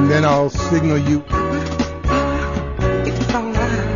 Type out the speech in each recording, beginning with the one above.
and then I'll signal you. It's alright.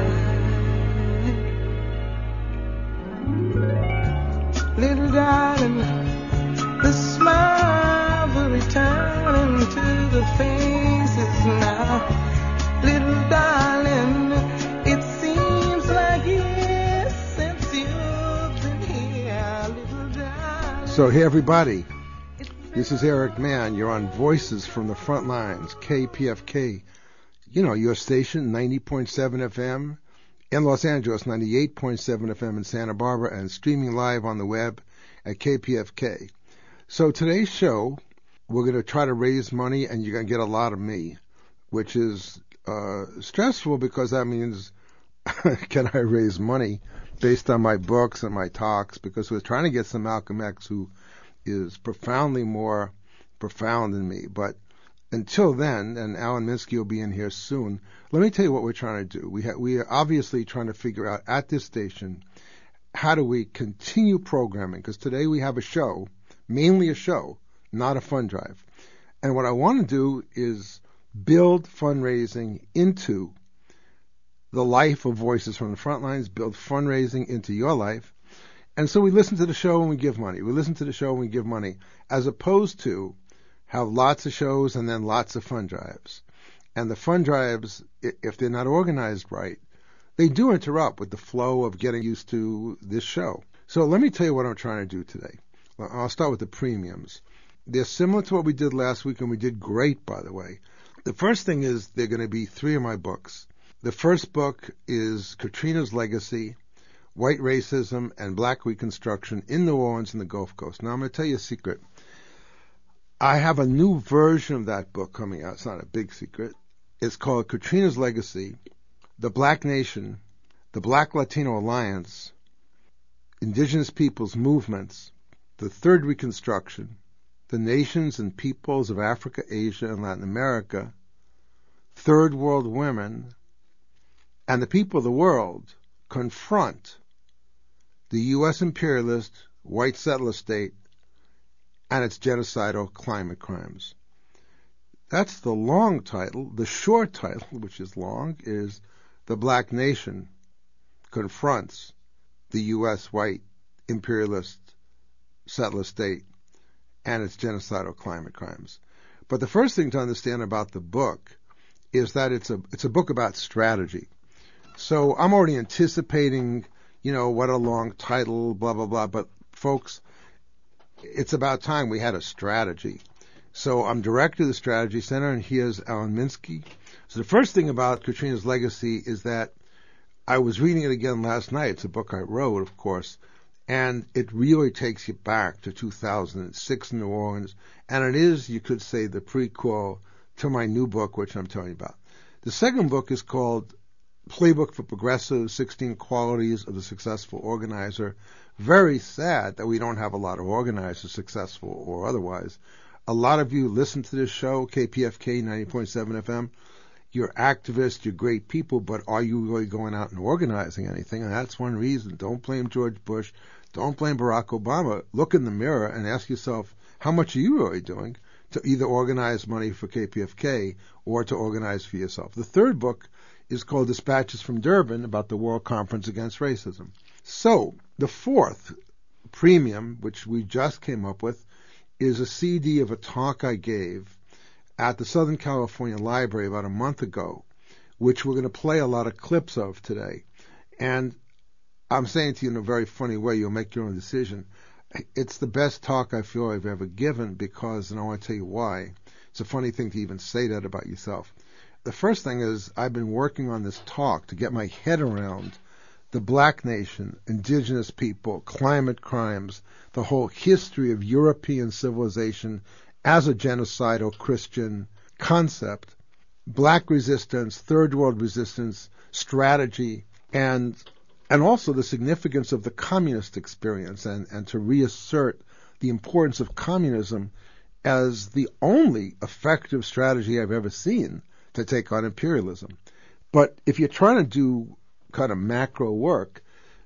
Little darling, the smiles are returning to the faces now. Little darling, it seems like years since you've been here. Little darling. So hey everybody, this is Eric Mann. You're on Voices from the Front Lines, KPFK. You know, your station, 90.7 FM in Los Angeles, 98.7 FM in Santa Barbara, and streaming live on the web at KPFK. So today's show, we're going to try to raise money, and you're going to get a lot of me, which is stressful because that means, can I raise money based on my books and my talks? Because we're trying to get some Malcolm X who is profoundly more profound than me. But until then, and Alan Minsky will be in here soon, let me tell you what we're trying to do. We are obviously trying to figure out at this station, how do we continue programming? Because today we have a show, mainly a show, not a fund drive. And what I want to do is build fundraising into the life of Voices from the Front Lines, build fundraising into your life. And so we listen to the show and we give money. We listen to the show and we give money, as opposed to have lots of shows and then lots of fund drives. And the fund drives, if they're not organized right, they do interrupt with the flow of getting used to this show. So let me tell you what I'm trying to do today. Well, I'll start with the premiums. They're similar to what we did last week, and we did great, by the way. The first thing is they're going to be 3 of my books. The first book is Katrina's Legacy, White Racism and Black Reconstruction in New Orleans and the Gulf Coast. Now, I'm going to tell you a secret. I have a new version of that book coming out. It's not a big secret. It's called Katrina's Legacy, The Black Nation, the Black Latino Alliance, Indigenous Peoples Movements, the Third Reconstruction, the Nations and Peoples of Africa, Asia, and Latin America, Third World Women, and the People of the World confront the U.S. imperialist white settler state and its genocidal climate crimes. That's the long title. The short title, which is long, is The Black Nation Confronts the U.S. white imperialist settler state and its genocidal climate crimes. But the first thing to understand about the book is that it's a book about strategy. So I'm already anticipating, what a long title, blah, blah, blah. But folks, it's about time we had a strategy. So I'm director of the Strategy Center, and here's Alan Minsky. So the first thing about Katrina's Legacy is that I was reading it again last night. It's a book I wrote, of course, and it really takes you back to 2006 in New Orleans. And it is, you could say, the prequel to my new book, which I'm telling you about. The second book is called Playbook for Progressives, 16 Qualities of the Successful Organizer. Very sad that we don't have a lot of organizers, successful or otherwise. A lot of you listen to this show, KPFK 90.7 FM. You're activists, you're great people, but are you really going out and organizing anything? And that's one reason. Don't blame George Bush. Don't blame Barack Obama. Look in the mirror and ask yourself, how much are you really doing to either organize money for KPFK or to organize for yourself? The third book is called Dispatches from Durban, about the World Conference Against Racism. So the fourth premium, which we just came up with, is a CD of a talk I gave at the Southern California Library about a month ago, which we're going to play a lot of clips of today. And I'm saying to you in a very funny way, you'll make your own decision. It's the best talk I feel I've ever given because, and I want to tell you why. It's a funny thing to even say that about yourself. The first thing is I've been working on this talk to get my head around the Black nation, indigenous people, climate crimes, the whole history of European civilization as a genocidal Christian concept, Black resistance, Third World resistance, strategy, and also the significance of the communist experience and to reassert the importance of communism as the only effective strategy I've ever seen to take on imperialism. But if you're trying to do kind of macro work,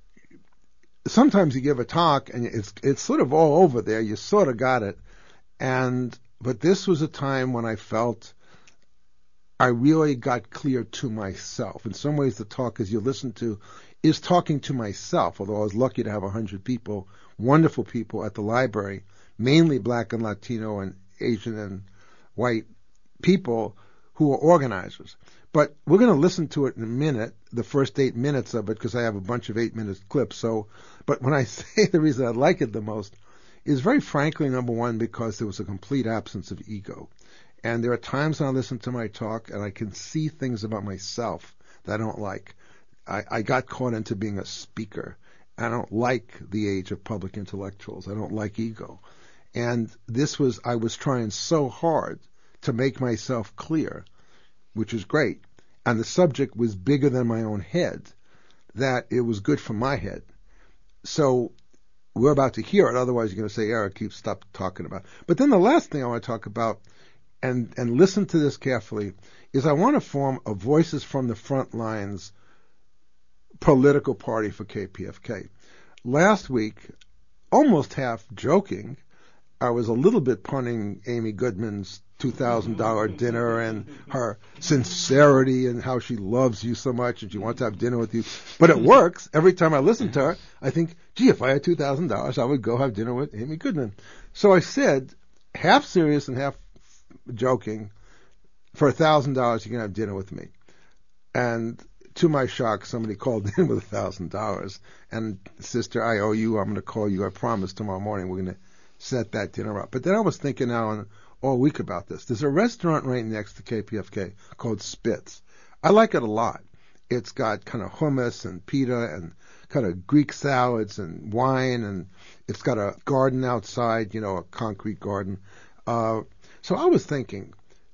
sometimes you give a talk and it's sort of all over there. You sort of got it. But this was a time when I felt I really got clear to myself. In some ways, the talk, as you listen to, is talking to myself, although I was lucky to have 100 people, wonderful people at the library, mainly black and Latino and Asian and white people who are organizers. But we're going to listen to it in a minute, the first 8 minutes of it, because I have a bunch of 8-minute clips. But when I say the reason I like it the most is very frankly, number one, because there was a complete absence of ego. And there are times when I listen to my talk and I can see things about myself that I don't like. I got caught into being a speaker. I don't like the age of public intellectuals. I don't like ego. And I was trying so hard to make myself clear, which is great. And the subject was bigger than my own head, that it was good for my head. So we're about to hear it. Otherwise, you're going to say, Eric, you stop talking about it. But then the last thing I want to talk about, and listen to this carefully, is I want to form a Voices from the Front Lines political party for KPFK. Last week, almost half joking, I was a little bit punning Amy Goodman's $2,000 dinner and her sincerity and how she loves you so much and she wants to have dinner with you. But it works. Every time I listen to her, I think, gee, if I had $2,000, I would go have dinner with Amy Goodman. So I said, half serious and half joking, for $1,000 you can have dinner with me. And to my shock, somebody called in with $1,000. And, sister, I owe you. I'm going to call you. I promise tomorrow morning we're going to set that dinner up. But then I was thinking now all week about this. There's a restaurant right next to KPFK called Spitz. I like it a lot. It's got kind of hummus and pita and kind of Greek salads and wine, and it's got a garden outside, a concrete garden. So I was thinking,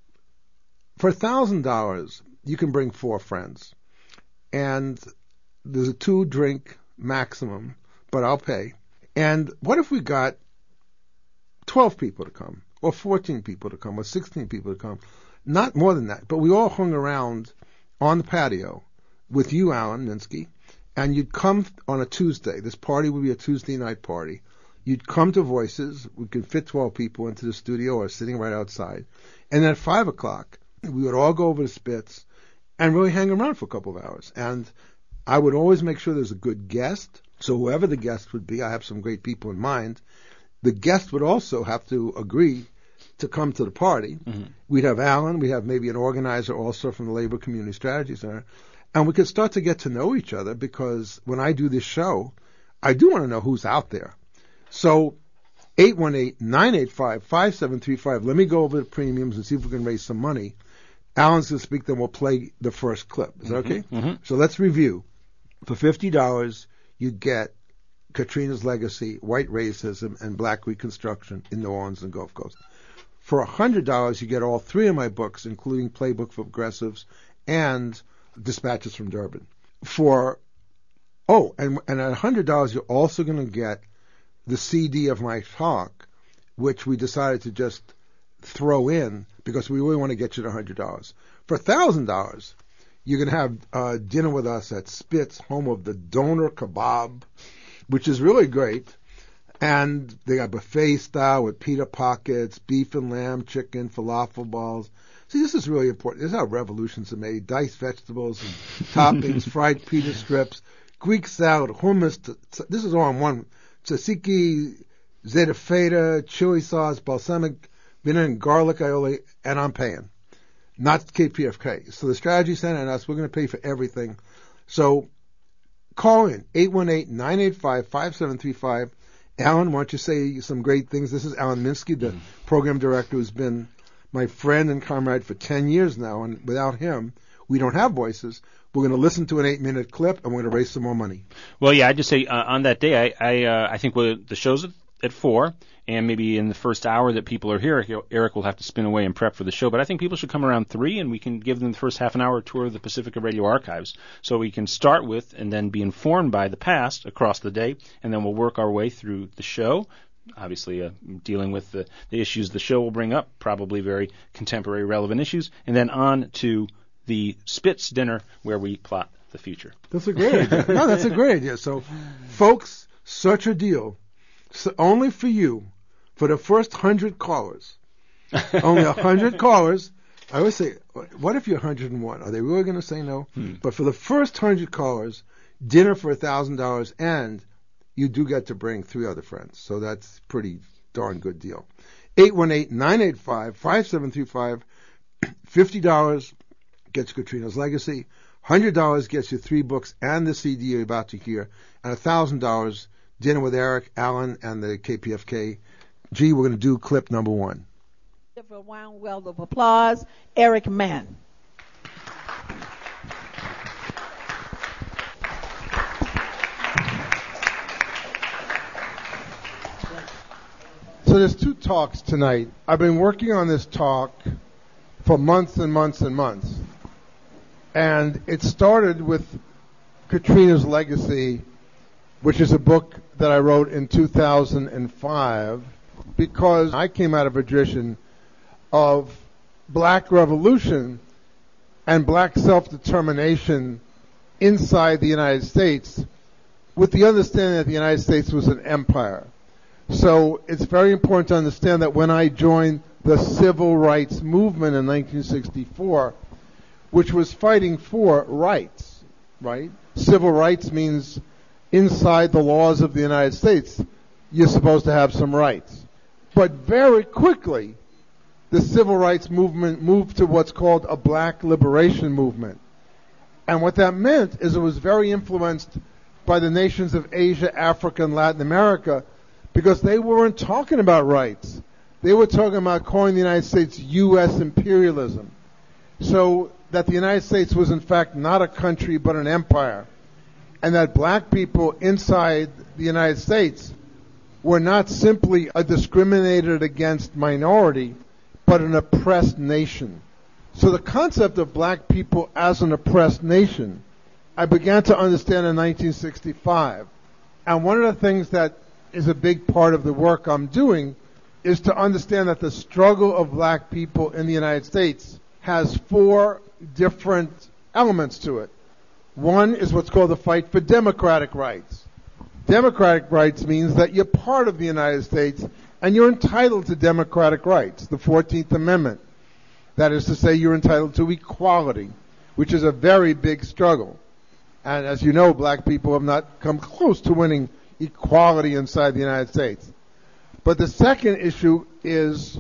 for $1,000, you can bring 4 friends. And there's a 2-drink maximum, but I'll pay. And what if we got 12 people to come, or 14 people to come, or 16 people to come? Not more than that, but we all hung around on the patio with you, Alan Minsky, and you'd come on a Tuesday. This party would be a Tuesday night party. You'd come to Voices. We could fit 12 people into the studio or sitting right outside. And then at 5 o'clock, we would all go over to Spitz and really hang around for a couple of hours. And I would always make sure there's a good guest. So whoever the guest would be, I have some great people in mind. The guest would also have to agree to come to the party. Mm-hmm. We'd have Alan. We'd have maybe an organizer also from the Labor Community Strategy Center. And we could start to get to know each other, because when I do this show, I do want to know who's out there. So 818-985-5735. Let me go over the premiums and see if we can raise some money. Alan's going to speak, then we'll play the first clip. Is that okay? Mm-hmm. So let's review. For $50, you get Katrina's Legacy, White Racism, and Black Reconstruction in New Orleans and Gulf Coast. For $100, you get all 3 of my books, including Playbook for Progressives and Dispatches from Durban. And at $100, you're also going to get the CD of my talk, which we decided to just throw in because we really want to get you to $100. For $1,000, you're going to have dinner with us at Spitz, home of the Doner Kebab, which is really great. And they got buffet style with pita pockets, beef and lamb, chicken, falafel balls. See, this is really important. This is how revolutions are made. Diced vegetables and toppings, fried pita strips, Greek salad, hummus. This is all in one. Tzatziki, zeta feta, chili sauce, balsamic vinegar, and garlic aioli, and I'm paying. Not KPFK. So the Strategy Center and us, we're going to pay for everything. So call in, 818-985-5735. Alan, why don't you say some great things? This is Alan Minsky, the program director, who's been my friend and comrade for 10 years now, and without him, we don't have Voices. We're going to listen to an 8-minute clip, and we're going to raise some more money. Well, yeah, I'd just say on that day, I think the show's at 4, and maybe in the first hour that people are here, Eric will have to spin away and prep for the show. But I think people should come around 3, and we can give them the first half an hour tour of the Pacifica Radio Archives. So we can start with and then be informed by the past across the day, and then we'll work our way through the show. Obviously, dealing with the issues the show will bring up, probably very contemporary, relevant issues, and then on to the Spitz dinner where we plot the future. That's a great idea. No, that's a great idea. So, folks, such a deal. So only for you, for the first 100 callers. Only 100 callers. I always say, what if you're 101? Are they really going to say no? But for the first 100 callers, dinner for $1,000, and you do get to bring 3 other friends. So that's pretty darn good deal. 818-985-5735. $50 gets Katrina's Legacy. $100 gets you 3 books and the CD you're about to hear. And $1,000, dinner with Eric, Alan, and the KPFK. Gee, we're going to do clip number 1. For a round well of applause, Eric Mann. So there's 2 talks tonight. I've been working on this talk for months and months and months. And it started with Katrina's Legacy, which is a book that I wrote in 2005, because I came out of a tradition of black revolution and black self-determination inside the United States, with the understanding that the United States was an empire. So it's very important to understand that when I joined the civil rights movement in 1964, which was fighting for rights, right? Civil rights means inside the laws of the United States, you're supposed to have some rights. But very quickly, the civil rights movement moved to what's called a black liberation movement. And what that meant is it was very influenced by the nations of Asia, Africa, and Latin America, because they weren't talking about rights. They were talking about calling the United States U.S. imperialism. So that the United States was in fact not a country but an empire. And that black people inside the United States were not simply a discriminated against minority, but an oppressed nation. So the concept of black people as an oppressed nation, I began to understand in 1965. And one of the things that is a big part of the work I'm doing is to understand that the struggle of black people in the United States has 4 different elements to it. One is what's called the fight for democratic rights. Democratic rights means that you're part of the United States and you're entitled to democratic rights, the 14th Amendment. That is to say, you're entitled to equality, which is a very big struggle. And as you know, black people have not come close to winning equality inside the United States. But the second issue is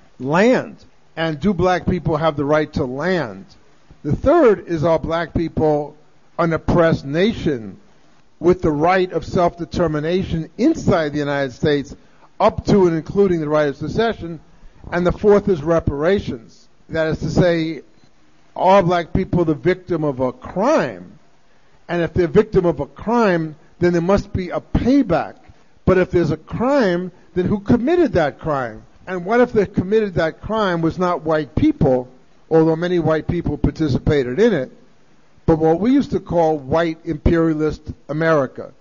land. And do black people have the right to land? The third is, are black people an oppressed nation with the right of self-determination inside the United States, up to and including the right of secession? And the fourth is reparations. That is to say, are black people the victim of a crime? And if they're victim of a crime, then there must be a payback. But if there's a crime, then who committed that crime? And what if the committed that crime was not white people, although many white people participated in it, but what we used to call white imperialist America,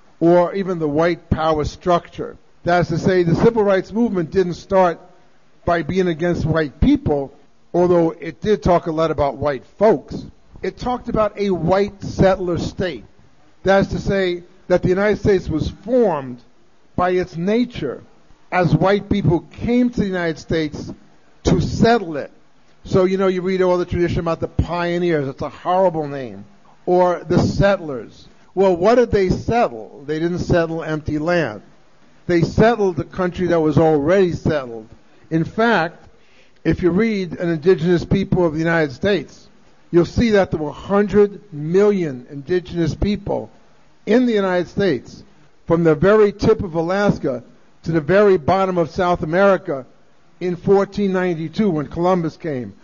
or even the white power structure? That is to say, the civil rights movement didn't start by being against white people, although it did talk a lot about white folks. It talked about a white settler state. That is to say, that the United States was formed by its nature as white people came to the United States to settle it. So, you read all the tradition about the pioneers. It's a horrible name. Or the settlers. Well, what did they settle? They didn't settle empty land. They settled the country that was already settled. In fact, if you read an indigenous people of the United States, you'll see that there were 100 million indigenous people in the United States, from the very tip of Alaska to the very bottom of South America in 1492 when Columbus came.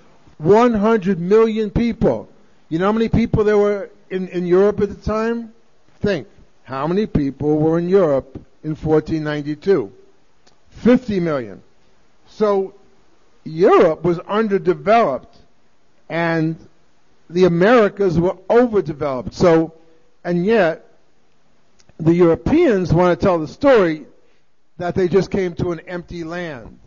100 million people. You know how many people there were in Europe at the time? Think. How many people were in Europe in 1492? 50 million. So Europe was underdeveloped and the Americas were overdeveloped. So, and yet, the Europeans want to tell the story that they just came to an empty land.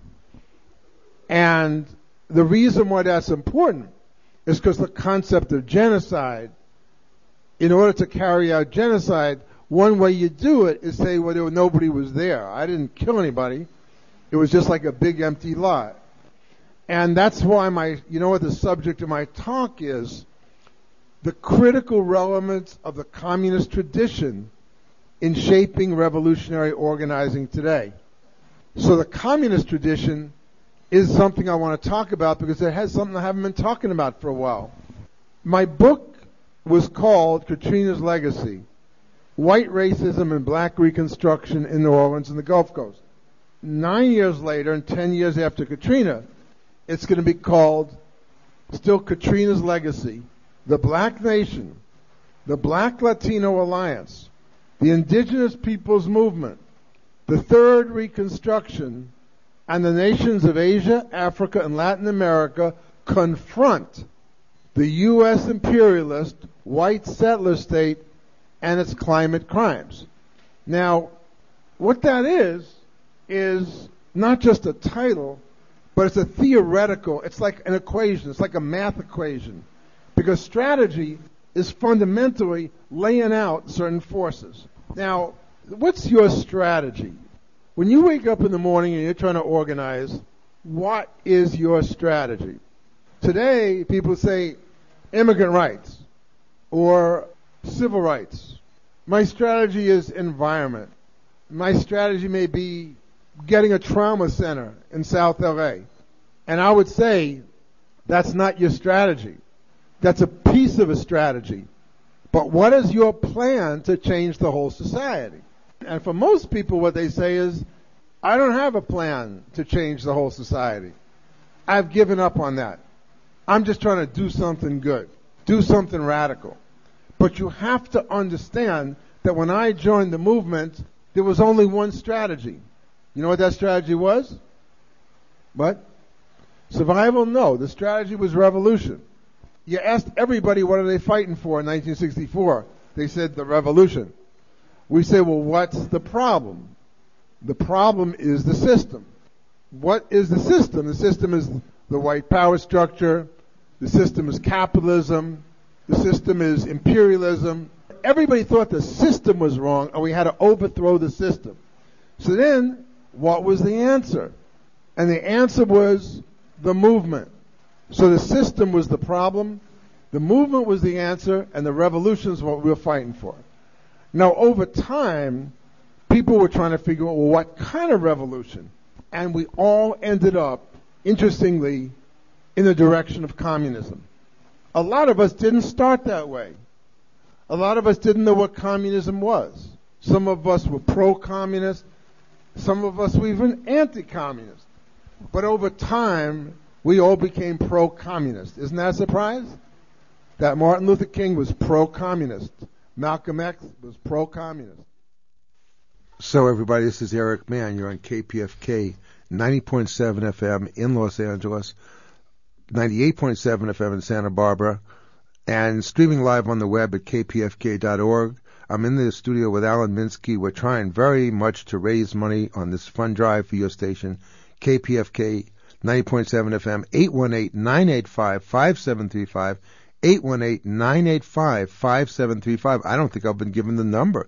And the reason why that's important is because the concept of genocide, in order to carry out genocide, one way you do it is say, well, nobody was there. I didn't kill anybody. It was just like a big empty lot. And that's why what the subject of my talk is, the critical relevance of the communist tradition in shaping revolutionary organizing today. So the communist tradition is something I want to talk about because it has something I haven't been talking about for a while. My book was called Katrina's Legacy: White Racism and Black Reconstruction in New Orleans and the Gulf Coast. 9 years later, and 10 years after Katrina, it's going to be called still Katrina's Legacy: The Black Nation, the Black Latino Alliance, the Indigenous Peoples Movement, the Third Reconstruction, and the nations of Asia, Africa, and Latin America confront the U.S. imperialist white settler state and its climate crimes. Now, what that is not just a title, but it's a theoretical, it's like an equation, it's like a math equation. Because strategy is fundamentally laying out certain forces. Now, what's your strategy? When you wake up in the morning and you're trying to organize, what is your strategy? Today, people say immigrant rights or civil rights. My strategy is environment. My strategy may be getting a trauma center in South LA. And I would say that's not your strategy. That's a piece of a strategy. But what is your plan to change the whole society? And for most people, what they say is, I don't have a plan to change the whole society. I've given up on that. I'm just trying to do something good, do something radical. But you have to understand that when I joined the movement, there was only one strategy. You know what that strategy was? What? Survival? No. The strategy was revolution. You asked everybody, what are they fighting for in 1964? They said the revolution. We say, well, what's the problem? The problem is the system. What is the system? The system is the white power structure. The system is capitalism. The system is imperialism. Everybody thought the system was wrong, and we had to overthrow the system. So then, what was the answer? And the answer was the movement. So the system was the problem, the movement was the answer, and the revolution is what we were fighting for. Now, over time, people were trying to figure out, well, what kind of revolution? And we all ended up, interestingly, in the direction of communism. A lot of us didn't start that way. A lot of us didn't know what communism was. Some of us were pro-communist. Some of us were even anti-communist. But over time, we all became pro-communist. Isn't that a surprise? That Martin Luther King was pro-communist. Malcolm X was pro-communist. So everybody, this is Eric Mann. You're on KPFK 90.7 FM in Los Angeles, 98.7 FM in Santa Barbara, and streaming live on the web at kpfk.org. I'm in the studio with Alan Minsky. We're trying very much to raise money on this fund drive for your station, KPFK 90.7 FM, 818-985-5735, 818-985-5735. I don't think I've been given the number.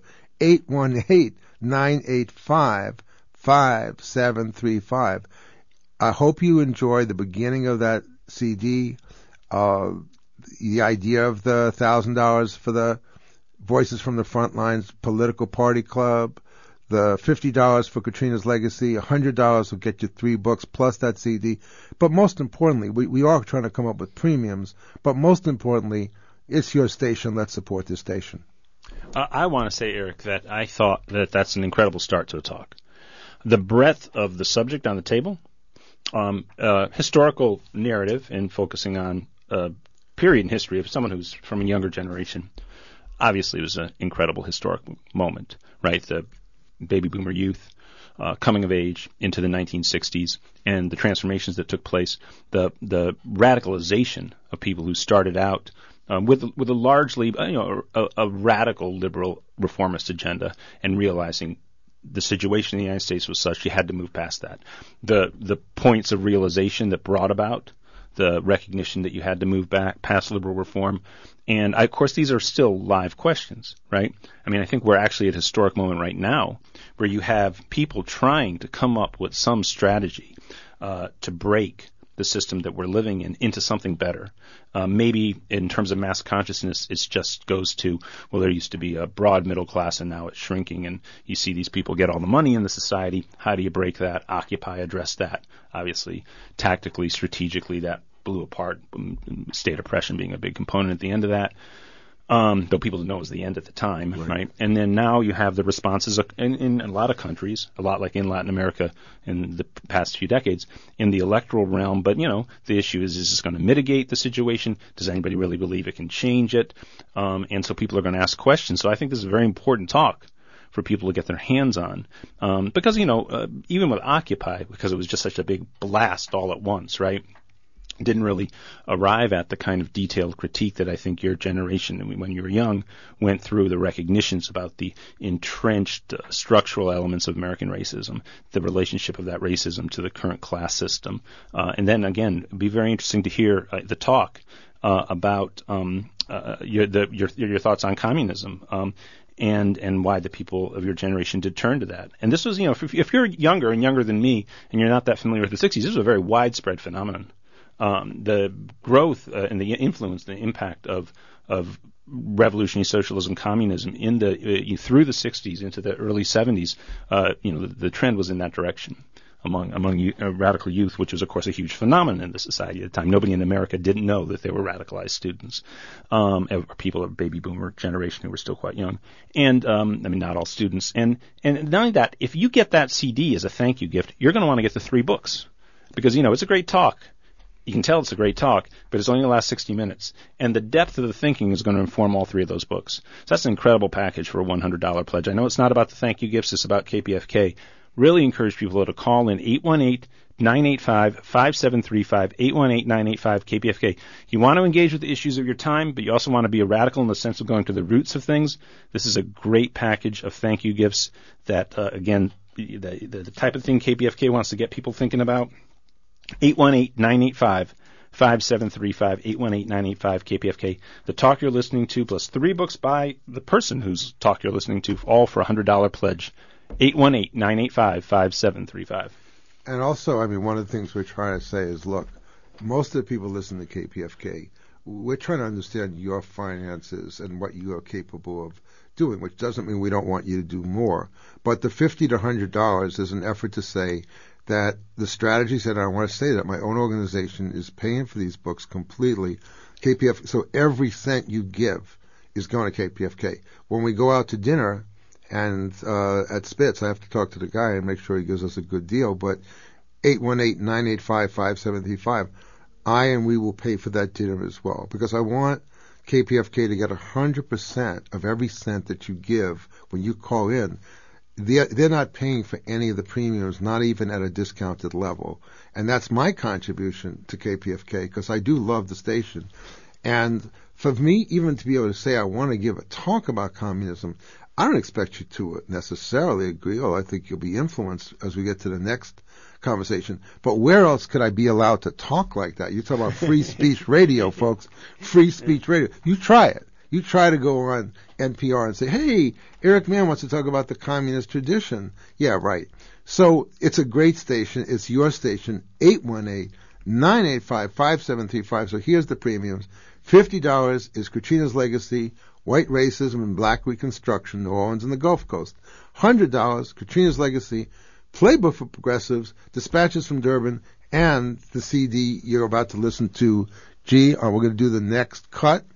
818-985-5735. I hope you enjoy the beginning of that CD, the idea of the $1,000 for the Voices from the Frontlines Political Party Club, the $50 for Katrina's Legacy, $100 will get you 3 books plus that CD. But most importantly, we are trying to come up with premiums, but most importantly, it's your station. Let's support this station. I want to say, Eric, that I thought that that's an incredible start to a talk. The breadth of the subject on the table, historical narrative and focusing on a period in history of someone who's from a younger generation. Obviously, it was an incredible historic moment, right? The baby boomer youth coming of age into the 1960s and the transformations that took place, the radicalization of people who started out with a largely a radical liberal reformist agenda and realizing the situation in the United States was such you had to move past that. The points of realization that brought about the recognition that you had to move back past liberal reform. And, of course, these are still live questions, right? I mean, I think we're actually at a historic moment right now where you have people trying to come up with some strategy to break the system that we're living in into something better. Maybe in terms of mass consciousness, it just goes to, well, there used to be a broad middle class and now it's shrinking, and you see these people get all the money in the society. How do you break that? Occupy addressed that. Obviously, tactically, strategically, that blew apart, state oppression being a big component at the end of that. Though people didn't know it was the end at the time, right? And then now you have the responses in a lot of countries, a lot like in Latin America in the past few decades, in the electoral realm. But, the issue is this going to mitigate the situation? Does anybody really believe it can change it? And so people are going to ask questions. So I think this is a very important talk for people to get their hands on. Because, even with Occupy, because it was just such a big blast all at once, right? Didn't really arrive at the kind of detailed critique that I think your generation, when you were young, went through, the recognitions about the entrenched structural elements of American racism, the relationship of that racism to the current class system. And then, again, it'd be very interesting to hear the talk about your thoughts on communism. And why the people of your generation did turn to that. And this was, if you're younger and younger than me, and you're not that familiar with the 60s, this was a very widespread phenomenon. The growth and the influence, the impact of revolutionary socialism, communism in through the 60s into the early 70s, the trend was in that direction among radical youth, which was, of course, a huge phenomenon in the society at the time. Nobody in America didn't know that they were radicalized students, people of baby boomer generation who were still quite young, and not all students. And not only that, if you get that CD as a thank you gift, you're going to want to get the 3 books because it's a great talk. You can tell it's a great talk, but it's only going to last 60 minutes. And the depth of the thinking is going to inform all 3 of those books. So that's an incredible package for a $100 pledge. I know it's not about the thank you gifts, it's about KPFK. Really encourage people to call in 818-985-5735, 818-985-KPFK. You want to engage with the issues of your time, but you also want to be a radical in the sense of going to the roots of things. This is a great package of thank you gifts that, again, the type of thing KPFK wants to get people thinking about. 818-985-5735, 818-985-KPFK. The talk you're listening to, plus 3 books by the person whose talk you're listening to, all for a $100 pledge. 818-985-5735. And also, one of the things we're trying to say is, look, most of the people listen to KPFK. We're trying to understand your finances and what you are capable of doing, which doesn't mean we don't want you to do more. But the $50 to $100 is an effort to say that the strategies, and I want to say that my own organization is paying for these books completely. So every cent you give is going to KPFK. When we go out to dinner and at Spitz, I have to talk to the guy and make sure he gives us a good deal, but 818-985-5735, we will pay for that dinner as well, because I want KPFK to get 100% of every cent that you give when you call in. They're not paying for any of the premiums, not even at a discounted level. And that's my contribution to KPFK, because I do love the station. And for me, even to be able to say I want to give a talk about communism, I don't expect you to necessarily agree, or I think you'll be influenced as we get to the next conversation. But where else could I be allowed to talk like that? You talk about free speech radio, folks. Free speech radio. You try it. You try to go on NPR and say, hey, Eric Mann wants to talk about the communist tradition. Yeah, right. So it's a great station. It's your station, 818-985-5735. So here's the premiums. $50 is Katrina's Legacy, White Racism and Black Reconstruction, New Orleans and the Gulf Coast. $100, Katrina's Legacy, Playbook for Progressives, Dispatches from Durban, and the CD you're about to listen to. We're going to do the next cut.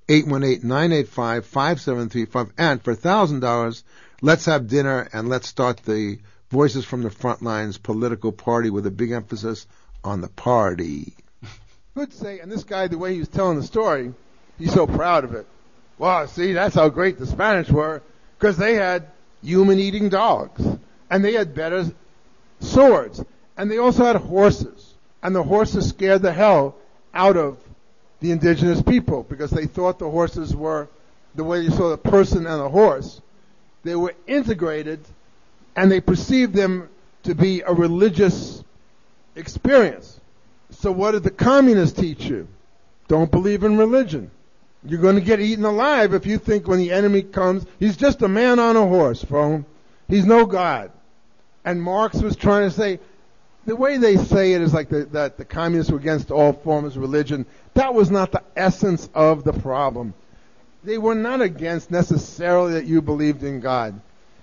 818-985-5735. And for $1,000, let's have dinner and let's start the Voices from the Frontlines political party with a big emphasis on the party. Good to say, and this guy, the way he was telling the story, he's so proud of it. Well, see, that's how great the Spanish were, because they had human-eating dogs, and they had better swords, and they also had horses, and the horses scared the hell out of the indigenous people, because they thought the horses were, the way you saw the person and the horse, they were integrated, and they perceived them to be a religious experience. So what did the communists teach you? Don't believe in religion. You're going to get eaten alive if you think when the enemy comes, he's just a man on a horse, phone. He's no God. And Marx was trying to say, the way they say it is like that the communists were against all forms of religion. That was not the essence of the problem. They were not against necessarily that you believed in God.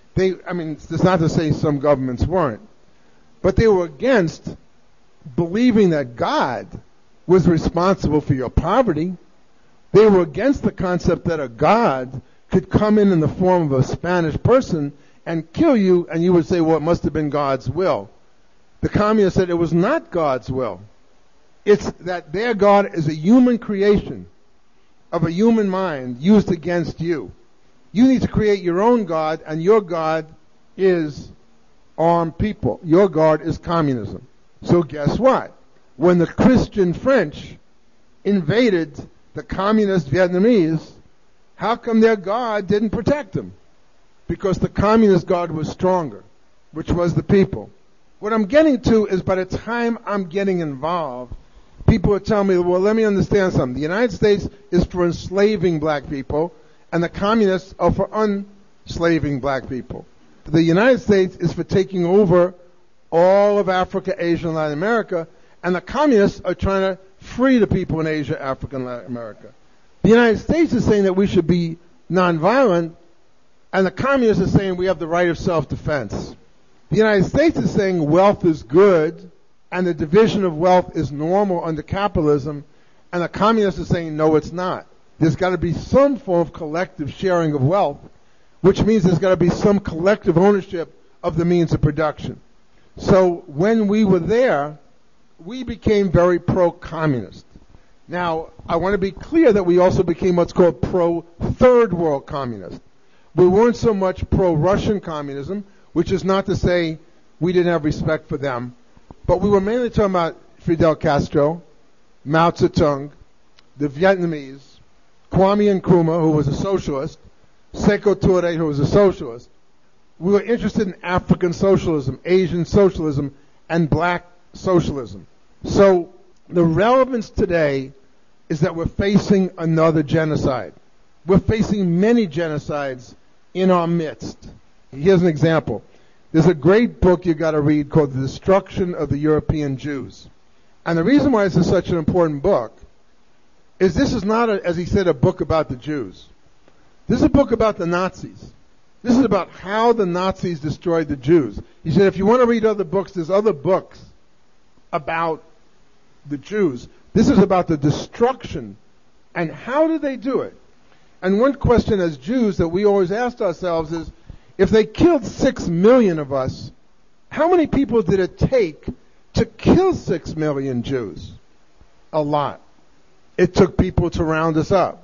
It's not to say some governments weren't, but they were against believing that God was responsible for your poverty. They were against the concept that a God could come in the form of a Spanish person and kill you, and you would say, well, it must have been God's will. The communists said it was not God's will. It's that their God is a human creation of a human mind used against you. You need to create your own God, and your God is armed people. Your God is communism. So guess what? When the Christian French invaded the communist Vietnamese, how come their God didn't protect them? Because the communist God was stronger, which was the people. What I'm getting to is by the time I'm getting involved, people are telling me, well, let me understand something. The United States is for enslaving black people, and the communists are for unslaving black people. The United States is for taking over all of Africa, Asia, and Latin America, and the communists are trying to free the people in Asia, Africa, and Latin America. The United States is saying that we should be nonviolent, and the communists are saying we have the right of self-defense. The United States is saying wealth is good, and the division of wealth is normal under capitalism, and the communists are saying no, it's not. There's got to be some form of collective sharing of wealth, which means there's got to be some collective ownership of the means of production. So when we were there, we became very pro-communist. Now, I want to be clear that we also became what's called pro-third world communist. We weren't so much pro-Russian communism, which is not to say we didn't have respect for them, but we were mainly talking about Fidel Castro, Mao Zedong, the Vietnamese, Kwame Nkrumah, who was a socialist, Sekou Touré, who was a socialist. We were interested in African socialism, Asian socialism, and black socialism. So the relevance today is that we're facing another genocide. We're facing many genocides in our midst. Here's an example. There's a great book you got to read called The Destruction of the European Jews. And the reason why this is such an important book is this is not, as he said, a book about the Jews. This is a book about the Nazis. This is about how the Nazis destroyed the Jews. He said, if you want to read other books, there's other books about the Jews. This is about the destruction. And how did they do it? And one question as Jews that we always asked ourselves is, if they killed 6 million of us, how many people did it take to kill 6 million Jews? A lot. It took people to round us up.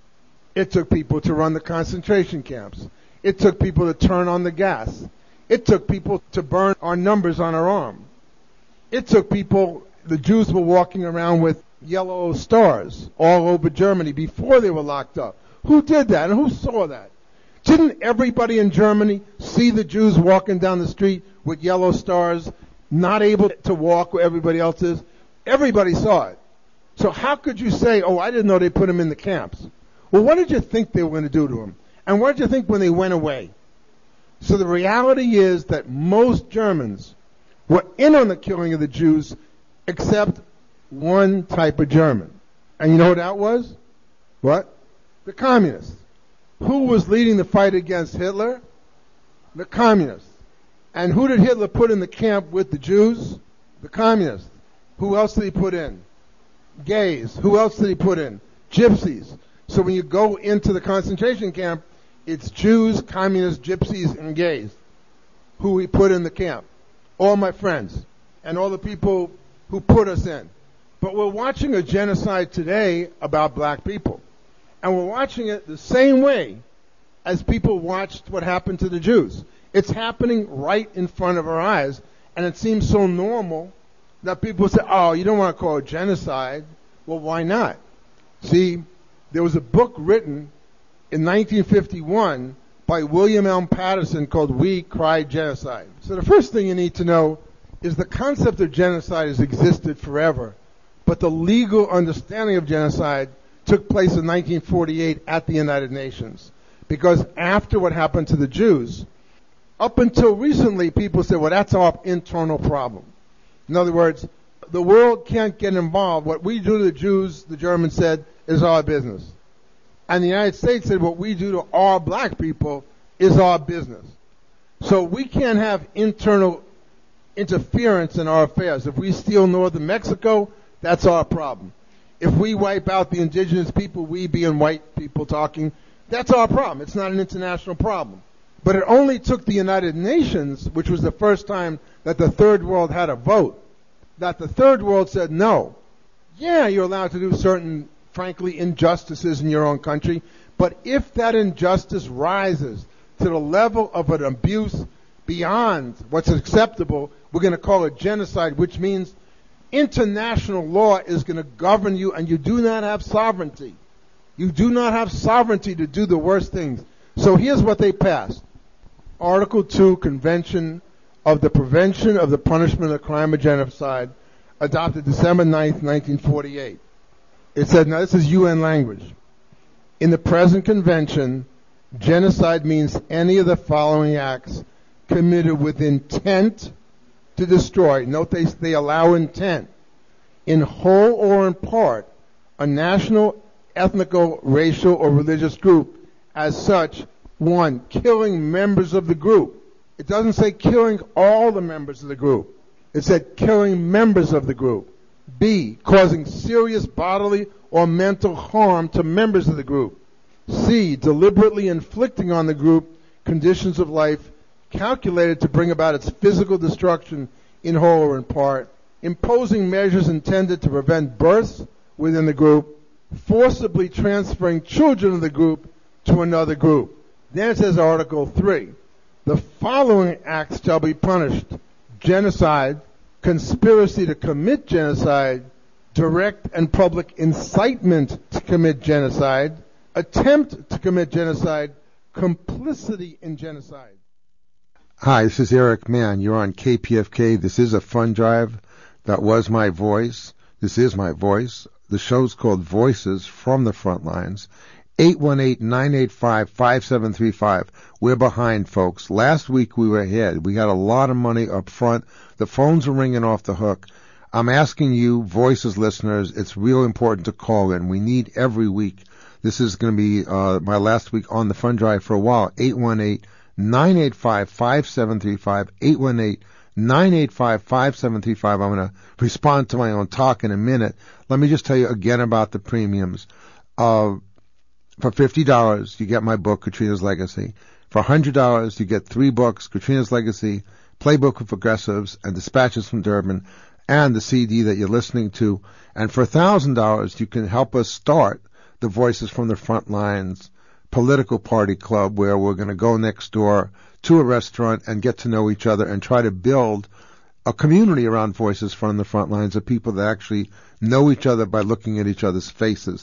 It took people to run the concentration camps. It took people to turn on the gas. It took people to burn our numbers on our arm. It took people, the Jews were walking around with yellow stars all over Germany before they were locked up. Who did that and who saw that? Didn't everybody in Germany see the Jews walking down the street with yellow stars, not able to walk where everybody else is? Everybody saw it. So how could you say, oh, I didn't know they put them in the camps? Well, what did you think they were going to do to them? And what did you think when they went away? So the reality is that most Germans were in on the killing of the Jews except one type of German. And you know what that was? What? The communists. Who was leading the fight against Hitler? The communists. And who did Hitler put in the camp with the Jews? The communists. Who else did he put in? Gays. Who else did he put in? Gypsies. So when you go into the concentration camp, it's Jews, communists, gypsies, and gays who he put in the camp. All my friends and all the people who put us in. But we're watching a genocide today about black people. And we're watching it the same way as people watched what happened to the Jews. It's happening right in front of our eyes, and it seems so normal that people say, oh, you don't want to call it genocide. Well, why not? See, there was a book written in 1951 by William L. Patterson called We Cried Genocide. So the first thing you need to know is the concept of genocide has existed forever, but the legal understanding of genocide took place in 1948 at the United Nations. Because after what happened to the Jews, up until recently, people said, well, that's our internal problem. In other words, the world can't get involved. What we do to the Jews, the Germans said, is our business. And the United States said what we do to our black people is our business. So we can't have internal interference in our affairs. If we steal northern Mexico, that's our problem. If we wipe out the indigenous people, we being white people talking, that's our problem. It's not an international problem. But it only took the United Nations, which was the first time that the third world had a vote, that the third world said no. Yeah, you're allowed to do certain, frankly, injustices in your own country, but if that injustice rises to the level of an abuse beyond what's acceptable, we're going to call it genocide, which means international law is going to govern you, and you do not have sovereignty. You do not have sovereignty to do the worst things. So here's what they passed. Article 2, Convention of the Prevention of the Punishment of Crime of Genocide, adopted December 9th, 1948. It said, now this is UN language. In the present convention, genocide means any of the following acts committed with intent to destroy. Note they allow intent. In whole or in part, a national, ethnical, racial, or religious group. As such, 1, killing members of the group. It doesn't say killing all the members of the group. It said killing members of the group. B, causing serious bodily or mental harm to members of the group. C, deliberately inflicting on the group conditions of life calculated to bring about its physical destruction in whole or in part. Imposing measures intended to prevent births within the group. Forcibly transferring children of the group to another group. Then it says Article 3. The following acts shall be punished: genocide, conspiracy to commit genocide, direct and public incitement to commit genocide, attempt to commit genocide, complicity in genocide. Hi, this is Eric Mann. You're on KPFK. This is a fun drive. That was my voice. This is my voice. The show's called Voices from the Front Lines. 818-985-5735. We're behind, folks. Last week we were ahead. We got a lot of money up front. The phones are ringing off the hook. I'm asking you, Voices listeners, it's real important to call in. We need every week. This is going to be my last week on the Fun Drive for a while. 818-985-5735. 818-985-5735. I'm going to respond to my own talk in a minute. Let me just tell you again about the premiums. For $50, you get my book, Katrina's Legacy. For $100, you get 3 books, Katrina's Legacy, Playbook of Progressives, and Dispatches from Durban, and the CD that you're listening to. And for $1,000, you can help us start the Voices from the Front Lines political party club, where we're going to go next door to a restaurant and get to know each other and try to build a community around Voices from the Front Lines of people that actually know each other by looking at each other's faces.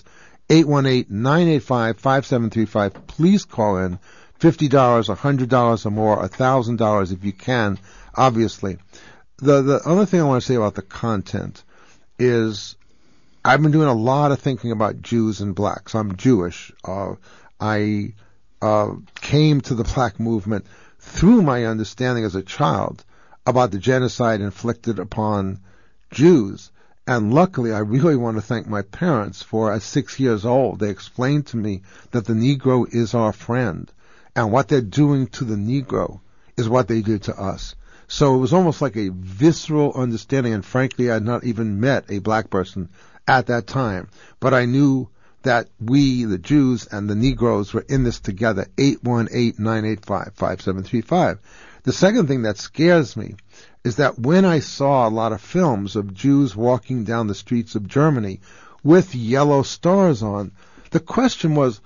818-985-5735. Please call in. $50, $100 or more, $1,000 if you can, obviously. The other thing I want to say about the content is I've been doing a lot of thinking about Jews and blacks. I'm Jewish. I came to the black movement through my understanding as a child about the genocide inflicted upon Jews. And luckily, I really want to thank my parents for, at 6 years old, they explained to me that the Negro is our friend. And what they're doing to the Negro is what they did to us. So it was almost like a visceral understanding. And frankly, I had not even met a black person at that time. But I knew that we, the Jews, and the Negroes were in this together. 818-985-5735. The second thing that scares me is that when I saw a lot of films of Jews walking down the streets of Germany with yellow stars on, the question was,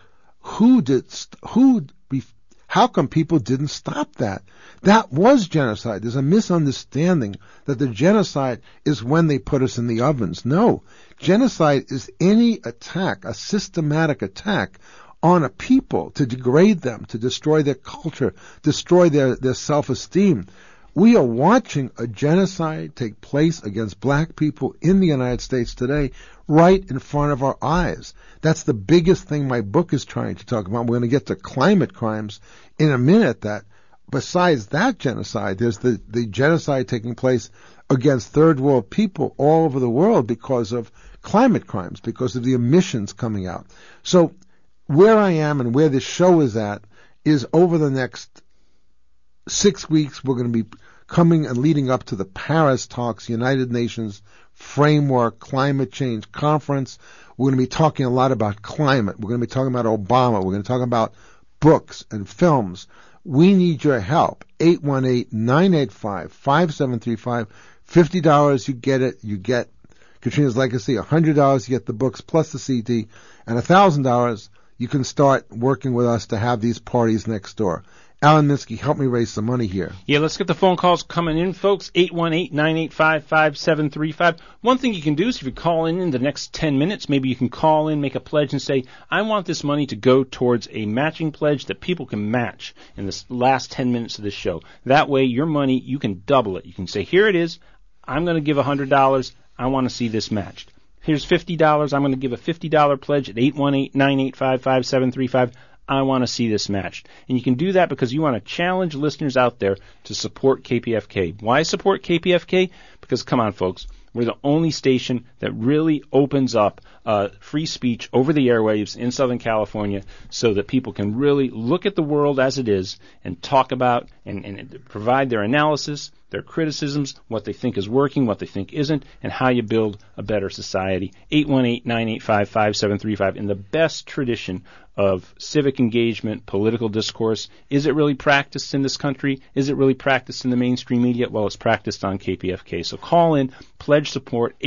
how come people didn't stop that? That was genocide. There's a misunderstanding that the genocide is when they put us in the ovens. No, genocide is any attack, a systematic attack on a people to degrade them, to destroy their culture, destroy their self-esteem. We are watching a genocide take place against black people in the United States today, right in front of our eyes. That's the biggest thing my book is trying to talk about. We're going to get to climate crimes in a minute, that besides that genocide, there's the genocide taking place against third world people all over the world because of climate crimes, because of the emissions coming out. So where I am and where this show is at is over the next 6 weeks, we're going to be coming and leading up to the Paris talks, United Nations Framework Climate Change Conference. We're going to be talking a lot about climate. We're going to be talking about Obama. We're going to talk about books and films. We need your help. 818-985-5735. $50, you get it. You get Katrina's Legacy. $100, you get the books plus the CD. And $1,000, you can start working with us to have these parties next door. Alan Minsky, help me raise some money here. Yeah, let's get the phone calls coming in, folks. 818-985-5735. One thing you can do is if you call in the next 10 minutes, maybe you can call in, make a pledge, and say, I want this money to go towards a matching pledge that people can match in the last 10 minutes of this show. That way, your money, you can double it. You can say, here it is. I'm going to give $100. I want to see this matched. Here's $50. I'm going to give a $50 pledge at 818-985-5735. I want to see this matched. And you can do that because you want to challenge listeners out there to support KPFK. Why support KPFK? Because, come on, folks, we're the only station that really opens up free speech over the airwaves in Southern California so that people can really look at the world as it is and talk about and provide their analysis, their criticisms, what they think is working, what they think isn't, and how you build a better society. 818-985-5735 in the best tradition of civic engagement, political discourse. Is it really practiced in this country? Is it really practiced in the mainstream media? Well, it's practiced on KPFK. So call in, pledge support,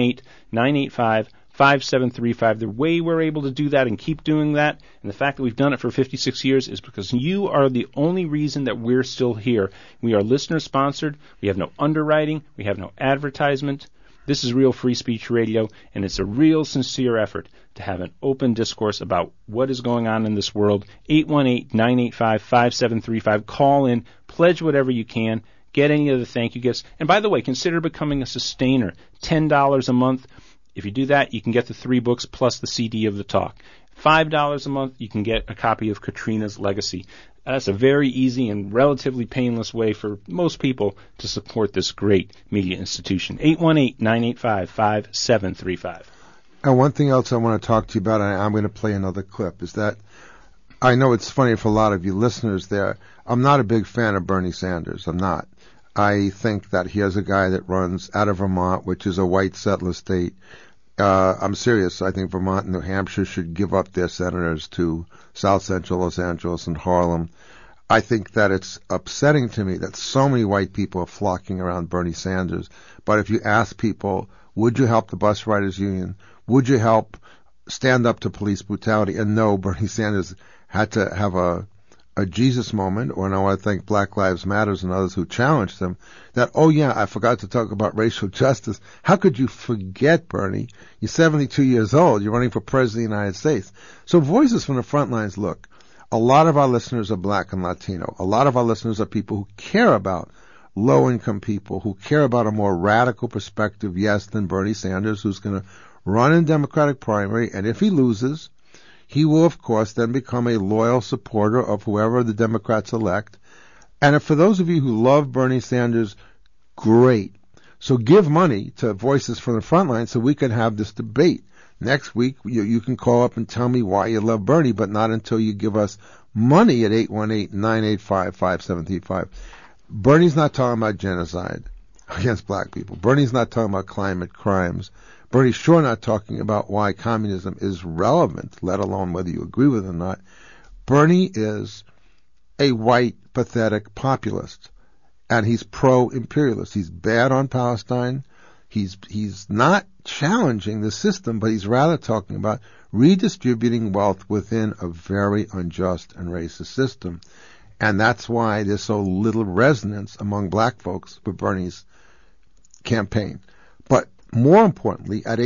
818-985-5735. The way we're able to do that and keep doing that, and the fact that we've done it for 56 years, is because you are the only reason that we're still here. We are listener-sponsored. We have no underwriting. We have no advertisement. This is real free speech radio, and it's a real sincere effort to have an open discourse about what is going on in this world. 818-985-5735. Call in, pledge whatever you can, get any of the thank you gifts. And by the way, consider becoming a sustainer. $10 a month. If you do that, you can get the 3 books plus the CD of the talk. $5 a month, you can get a copy of Katrina's Legacy. That's a very easy and relatively painless way for most people to support this great media institution. 818-985-5735. And one thing else I want to talk to you about, and I'm going to play another clip, is that I know it's funny for a lot of you listeners there. I'm not a big fan of Bernie Sanders. I'm not. I think that here's a guy that runs out of Vermont, which is a white settler state. I'm serious. I think Vermont and New Hampshire should give up their senators to South Central Los Angeles and Harlem. I think that it's upsetting to me that so many white people are flocking around Bernie Sanders. But if you ask people, would you help the bus riders union? Would you help stand up to police brutality? And no, Bernie Sanders had to have a Jesus moment, or I want to thank Black Lives Matters and others who challenged him, that, oh yeah, I forgot to talk about racial justice. How could you forget, Bernie? You're 72 years old. You're running for president of the United States. So Voices from the Front Lines, look, a lot of our listeners are black and Latino. A lot of our listeners are people who care about low-income people, who care about a more radical perspective, yes, than Bernie Sanders, who's going to run in Democratic primary, and if he loses, he will, of course, then become a loyal supporter of whoever the Democrats elect. And for those of you who love Bernie Sanders, great. So give money to Voices from the Frontline so we can have this debate. Next week, you can call up and tell me why you love Bernie, but not until you give us money at 818-985-5735. Bernie's not talking about genocide against black people. Bernie's not talking about climate crimes. Bernie's sure not talking about why communism is relevant, let alone whether you agree with it or not. Bernie is a white, pathetic populist, and he's pro-imperialist. He's bad on Palestine. He's not challenging the system, but he's rather talking about redistributing wealth within a very unjust and racist system. And that's why there's so little resonance among black folks with Bernie's campaign. But more importantly, at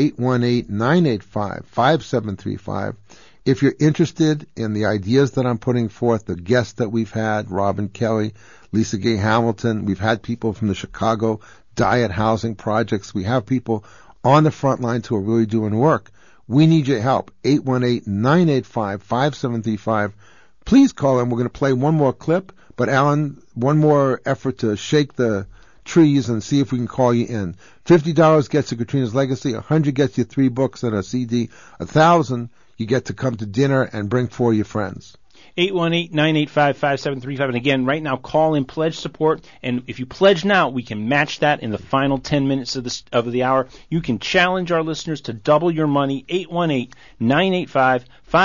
818-985-5735, if you're interested in the ideas that I'm putting forth, the guests that we've had, Robin Kelly, Lisa Gay Hamilton, we've had people from the Chicago Diet Housing Projects, we have people on the front lines who are really doing work. We need your help. 818-985-5735. please call in. We're going to play one more clip, but Alan, one more effort to shake the trees and see if we can call you in. $50 gets you Katrina's Legacy. $100 gets you 3 books and a CD. $1,000 you get to come to dinner and bring 4 of your friends. 818-985-5735. And again, right now, call in, pledge support. And if you pledge now, we can match that in the final 10 minutes of the hour. You can challenge our listeners to double your money. 818-985-5735.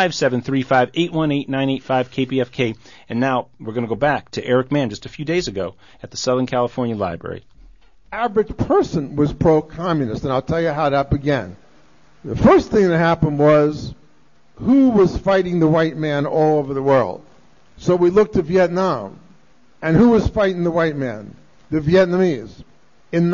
818-985-KPFK. And now we're going to go back to Eric Mann just a few days ago at the Southern California Library. Average person was pro-communist, and I'll tell you how that began. The first thing that happened was, who was fighting the white man all over the world? So we looked at Vietnam. And who was fighting the white man? The Vietnamese. In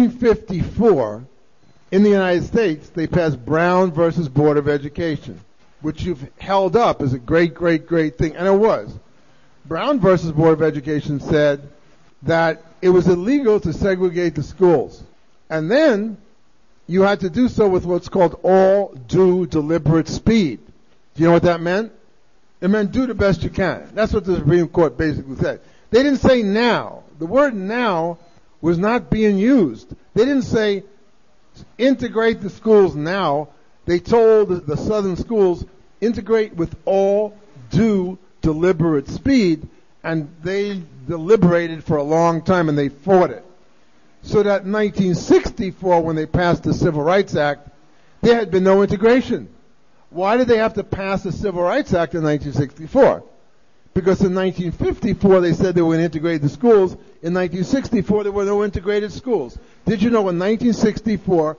1954, in the United States, they passed Brown versus Board of Education, which you've held up as a great, great, great thing. And it was. Brown versus Board of Education said that it was illegal to segregate the schools. And then you had to do so with what's called all due deliberate speed. Do you know what that meant? It meant do the best you can. That's what the Supreme Court basically said. They didn't say now. The word now was not being used. They didn't say integrate the schools now. They told the southern schools integrate with all due deliberate speed, and they deliberated for a long time and they fought it. So that in 1964, when they passed the Civil Rights Act, there had been no integration. Why did they have to pass the Civil Rights Act in 1964? Because in 1954 they said they were going to integrate the schools. In 1964 there were no integrated schools. Did you know in 1964,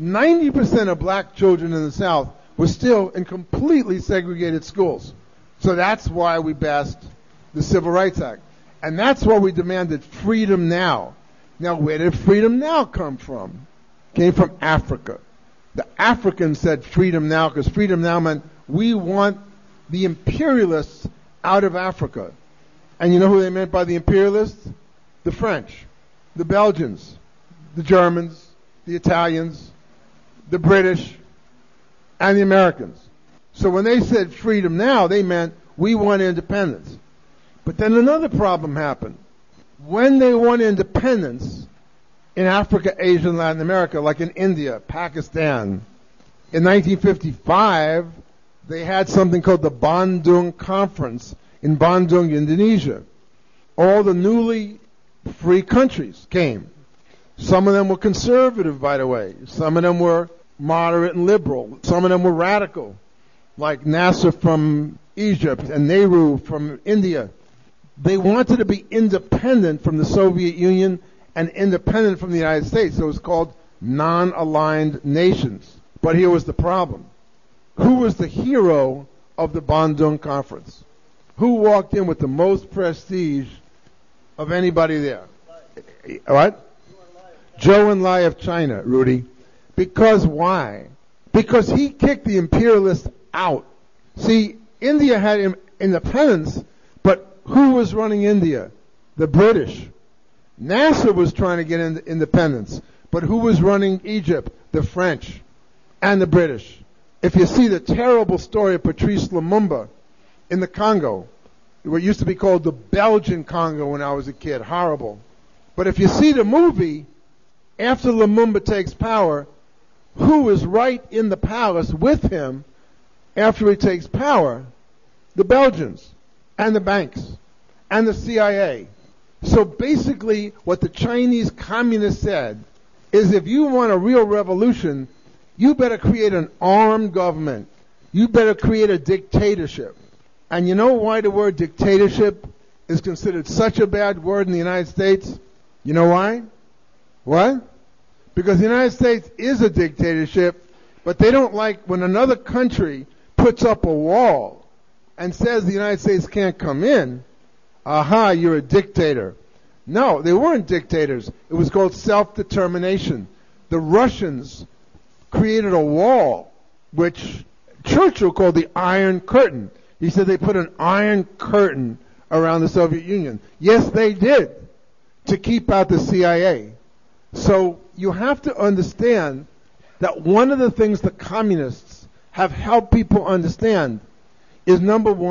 90% of black children in the South were still in completely segregated schools? So that's why we passed the Civil Rights Act. And that's why we demanded freedom now. Now, where did freedom now come from? It came from Africa. The Africans said freedom now because freedom now meant we want the imperialists out of Africa. And you know who they meant by the imperialists? The French, the Belgians, the Germans, the Italians, the British, and the Americans. So when they said freedom now, they meant we want independence. But then another problem happened. When they won independence in Africa, Asia, and Latin America, like in India, Pakistan, in 1955, they had something called the Bandung Conference in Bandung, Indonesia. All the newly free countries came. Some of them were conservative, by the way. Some of them were moderate and liberal. Some of them were radical, like Nasser from Egypt and Nehru from India. They wanted to be independent from the Soviet Union and independent from the United States. So it was called non-aligned nations. But here was the problem. Who was the hero of the Bandung Conference? Who walked in with the most prestige of anybody there? What? Zhou Enlai of China, Rudy. Because why? Because he kicked the imperialists out. See, India had independence, but who was running India? The British. Nasser was trying to get independence, but who was running Egypt? The French and the British. If you see the terrible story of Patrice Lumumba in the Congo, what used to be called the Belgian Congo when I was a kid, horrible. But if you see the movie, after Lumumba takes power, who is right in the palace with him after he takes power? The Belgians and the banks and the CIA. So basically what the Chinese communists said is if you want a real revolution, you better create an armed government. You better create a dictatorship. And you know why the word dictatorship is considered such a bad word in the United States? You know why? What? Because the United States is a dictatorship, but they don't like when another country puts up a wall and says the United States can't come in. Aha, you're a dictator. No, they weren't dictators. It was called self-determination. The Russians created a wall, which Churchill called the Iron Curtain. He said they put an iron curtain around the Soviet Union. Yes, they did, to keep out the CIA. So you have to understand that one of the things the communists have helped people understand is, number one,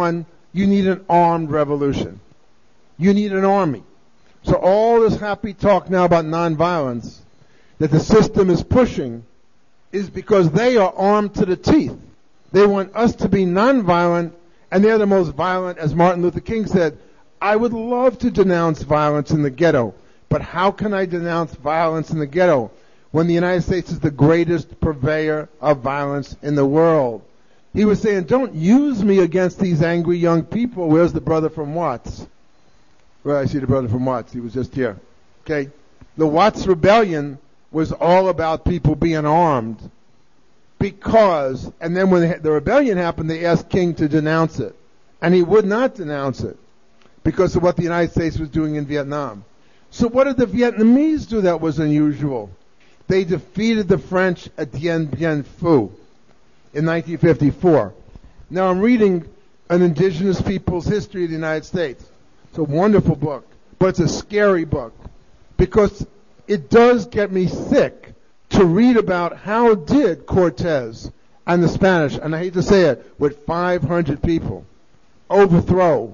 you need an armed revolution. You need an army. So all this happy talk now about nonviolence that the system is pushing is because they are armed to the teeth. They want us to be nonviolent, and they're the most violent. As Martin Luther King said, I would love to denounce violence in the ghetto, but how can I denounce violence in the ghetto when the United States is the greatest purveyor of violence in the world? He was saying, don't use me against these angry young people. Where's the brother from Watts? Well, I see the brother from Watts. He was just here. Okay. The Watts Rebellion was all about people being armed because, and then when the rebellion happened, they asked King to denounce it. And he would not denounce it because of what the United States was doing in Vietnam. So what did the Vietnamese do that was unusual? They defeated the French at Dien Bien Phu in 1954. Now I'm reading An Indigenous People's History of the United States. It's a wonderful book, but it's a scary book because it does get me sick to read about how did Cortez and the Spanish, and I hate to say it, with 500 people, overthrow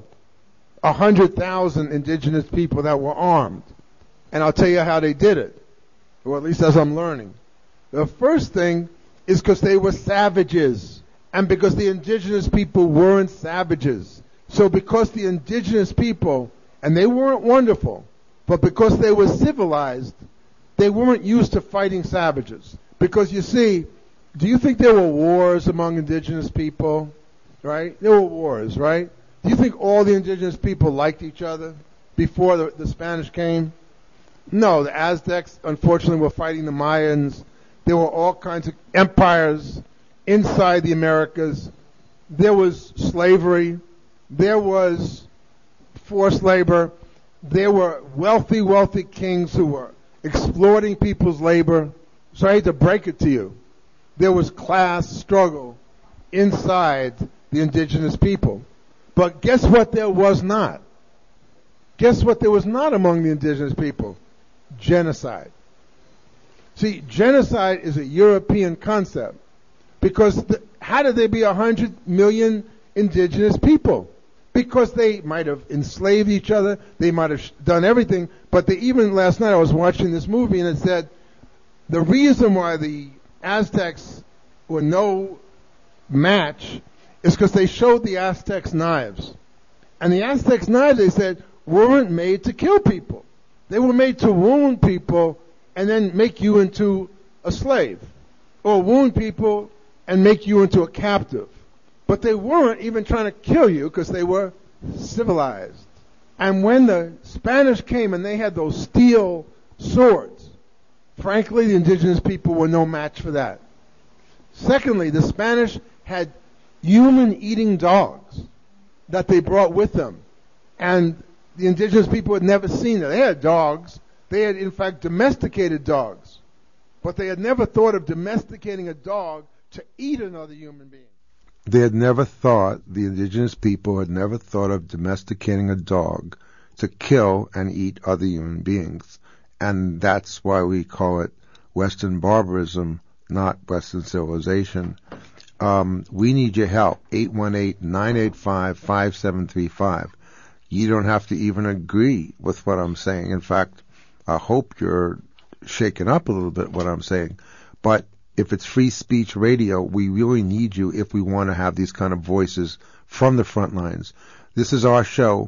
100,000 indigenous people that were armed. And I'll tell you how they did it, or at least as I'm learning. The first thing is because they were savages, and because the indigenous people weren't savages. So because the indigenous people, and they weren't wonderful, but because they were civilized, they weren't used to fighting savages. Because you see, do you think there were wars among indigenous people? Right? There were wars, right? Do you think all the indigenous people liked each other before the Spanish came? No, the Aztecs, unfortunately, were fighting the Mayans. There were all kinds of empires inside the Americas. There was slavery. There was forced labor. There were wealthy, wealthy kings who were exploiting people's labor. So I hate to break it to you. There was class struggle inside the indigenous people. But guess what there was not? Guess what there was not among the indigenous people? Genocide. See, genocide is a European concept because how did there be 100 million indigenous people? Because they might have enslaved each other, they might have done everything, but even last night I was watching this movie and it said the reason why the Aztecs were no match is because they showed the Aztecs knives. And the Aztecs knives, they said, weren't made to kill people. They were made to wound people and then make you into a slave. Or wound people and make you into a captive. But they weren't even trying to kill you because they were civilized. And when the Spanish came and they had those steel swords, frankly, the indigenous people were no match for that. Secondly, the Spanish had human-eating dogs that they brought with them. And the indigenous people had never seen that. They had dogs. They had, in fact, domesticated dogs. But they had never thought of domesticating a dog to eat another human being. They had never thought, the indigenous people had never thought of domesticating a dog to kill and eat other human beings. And that's why we call it Western barbarism, not Western civilization. We need your help. 818-985-5735. You don't have to even agree with what I'm saying. In fact, I hope you're shaken up a little bit what I'm saying. But if it's free speech radio, we really need you if we want to have these kind of voices from the front lines. This is our show,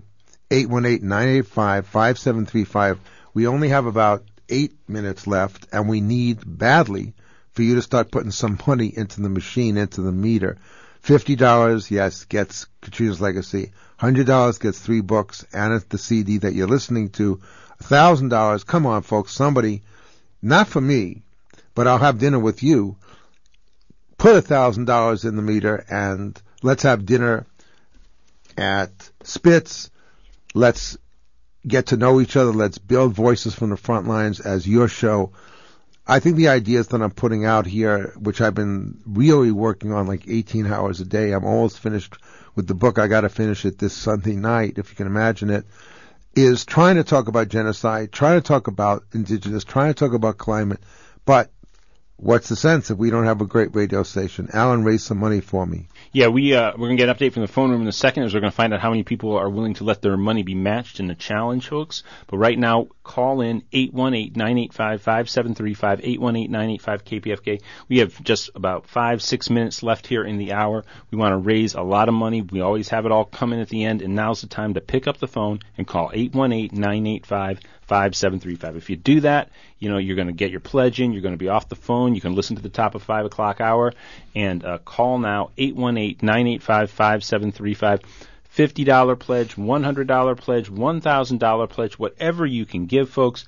818-985-5735. We only have about 8 minutes left, and we need badly for you to start putting some money into the machine, into the meter. $50, yes, gets Katrina's Legacy. $100 gets 3 books and it's the CD that you're listening to. $1,000, come on, folks, somebody, not for me, but I'll have dinner with you. Put $1,000 in the meter and let's have dinner at Spitz. Let's get to know each other. Let's build voices from the front lines as your show. I think the ideas that I'm putting out here, which I've been really working on like 18 hours a day, I'm almost finished with the book. I got to finish it this Sunday night, if you can imagine it, is trying to talk about genocide, trying to talk about indigenous, trying to talk about climate, but what's the sense if we don't have a great radio station? Alan raised some money for me. Yeah, we're going to get an update from the phone room in a second as we're going to find out how many people are willing to let their money be matched in the challenge, folks. But right now, call in 818-985-5735, 818-985-KPFK. We have just about 5-6 minutes left here in the hour. We want to raise a lot of money. We always have it all coming at the end, and now's the time to pick up the phone and call 818-985-5735. If you do that, you're going to get your pledge in. You're going to be off the phone. You can listen to the top of 5 o'clock hour. And call now, 818-985-5735. $50 pledge, $100 pledge, $1,000 pledge, whatever you can give, folks.